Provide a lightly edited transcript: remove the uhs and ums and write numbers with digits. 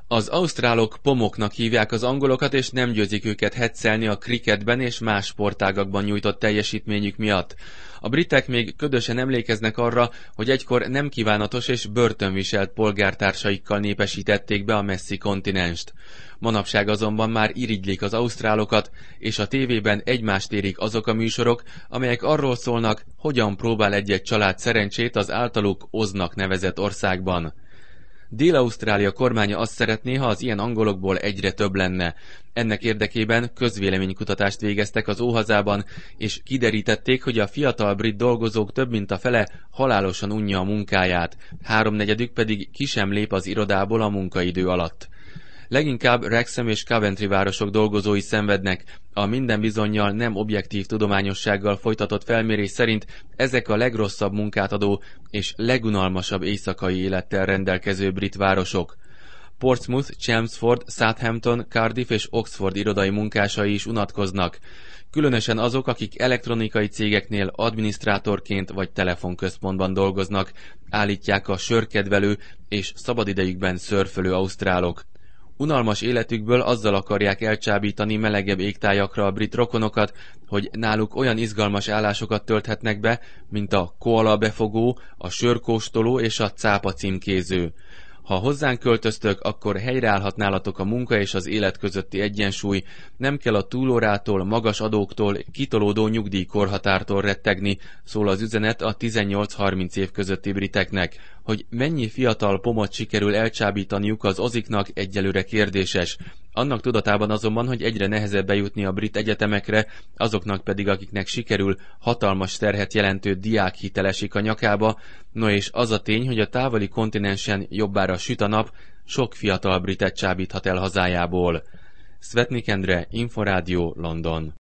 Az ausztrálok pomoknak hívják az angolokat, és nem győzik őket heccelni a kriketben és más sportágakban nyújtott teljesítményük miatt. A britek még ködösen emlékeznek arra, hogy egykor nem kívánatos és börtönviselt polgártársaikkal népesítették be a messzi kontinenst. Manapság azonban már irigylik az ausztrálokat, és a tévében egymást érik azok a műsorok, amelyek arról szólnak, hogyan próbál egy-egy család szerencsét az általuk Oznak nevezett országban. Dél-Ausztrália kormánya azt szeretné, ha az ilyen angolokból egyre több lenne. Ennek érdekében közvéleménykutatást végeztek az óhazában, és kiderítették, hogy a fiatal brit dolgozók több mint a fele halálosan unja a munkáját, háromnegyedük pedig ki sem lép az irodából a munkaidő alatt. Leginkább Wrexham és Coventry városok dolgozói szenvednek. A minden bizonnyal nem objektív tudományossággal folytatott felmérés szerint ezek a legrosszabb munkát adó és legunalmasabb éjszakai élettel rendelkező brit városok. Portsmouth, Chelmsford, Southampton, Cardiff és Oxford irodai munkásai is unatkoznak. Különösen azok, akik elektronikai cégeknél adminisztrátorként vagy telefonközpontban dolgoznak, állítják a sörkedvelő és szabadidejükben szörfölő ausztrálok. Unalmas életükből azzal akarják elcsábítani melegebb égtájakra a brit rokonokat, hogy náluk olyan izgalmas állásokat tölthetnek be, mint a koala befogó, a sörkóstoló és a cápa címkéző. Ha hozzánk költöztök, akkor helyreállhat nálatok a munka és az élet közötti egyensúly, nem kell a túlórától, magas adóktól, kitolódó nyugdíjkorhatártól rettegni, szól az üzenet a 18-30 év közötti briteknek. Hogy mennyi fiatal pomot sikerül elcsábítaniuk az oziknak, egyelőre kérdéses. Annak tudatában azonban, hogy egyre nehezebb bejutni a brit egyetemekre, azoknak pedig, akiknek sikerül, hatalmas terhet jelentő diákhitel esik a nyakába, no és az a tény, hogy a távoli kontinensen jobbára süt a nap, sok fiatal britet csábíthat el hazájából. Svetnik Endre, Inforádió, London.